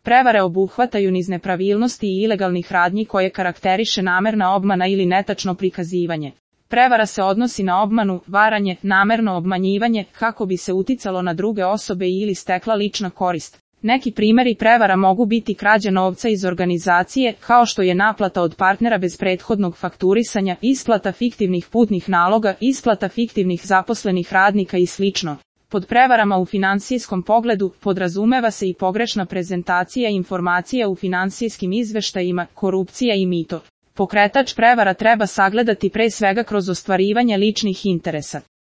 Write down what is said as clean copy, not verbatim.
Prevare obuhvataju niz nepravilnosti i ilegalnih radnji koje karakteriše namerna obmana ili netačno prikazivanje. Prevara se odnosi na obmanu, varanje, namerno obmanjivanje, kako bi se uticalo na druge osobe ili stekla lična korist. Neki primjeri prevara mogu biti krađa novca iz organizacije, kao što je naplata od partnera bez prethodnog fakturisanja, isplata fiktivnih putnih naloga, isplata fiktivnih zaposlenih radnika i sl. Pod prevarama u finansijskom pogledu podrazumeva se i pogrešna prezentacija informacija u finansijskim izveštajima, korupcija i mito. Pokretač prevara treba sagledati pre svega kroz ostvarivanje ličnih interesa.